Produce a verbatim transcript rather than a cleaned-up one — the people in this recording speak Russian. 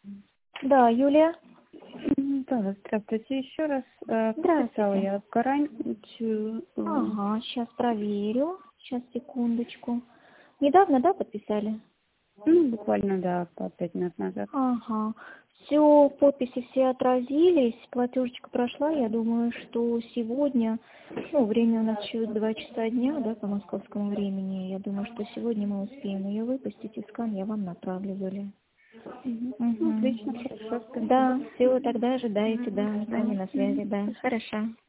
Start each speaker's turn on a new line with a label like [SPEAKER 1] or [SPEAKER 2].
[SPEAKER 1] Да, Юлия.
[SPEAKER 2] М, Да, здравствуйте еще раз. Э, Подписала
[SPEAKER 1] Здравствуйте.
[SPEAKER 2] я гарантию. м,
[SPEAKER 1] Ага, сейчас проверю. Сейчас, секундочку. Недавно, да, подписали?
[SPEAKER 2] Ну, буквально, да, по пять минут назад.
[SPEAKER 1] Ага. Все, подписи все отразились, платежечка прошла. Я думаю, что сегодня, ну, время у нас еще два часа дня, да, по московскому времени. Я думаю, что сегодня мы успеем ее выпустить, и скан я вам направлю, Юлия.
[SPEAKER 2] Мгм. Ну,
[SPEAKER 1] Угу.
[SPEAKER 2] отлично, хорошо, спасибо.
[SPEAKER 1] Да, все, тогда ожидайте, да, с вами на связи, да. Хорошо.